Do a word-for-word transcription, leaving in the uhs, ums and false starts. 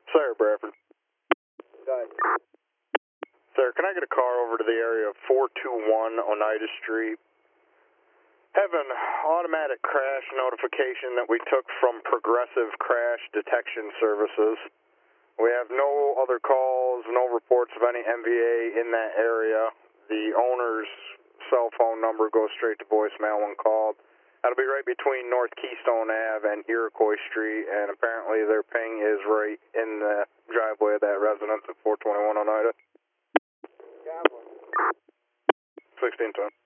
Sir Bradford. Go ahead. Sir, can I get a car over to the area of four two one Oneida Street? Have an automatic crash notification that we took from Progressive Crash Detection Services. We have no other calls, no reports of any M V A in that area. The owner's cell phone number goes straight to voicemail when called. That'll be right between North Keystone Avenue and Iroquois Street, and apparently their ping is right in the driveway of that residence at four twenty-one Oneida. Got one. sixteen ten.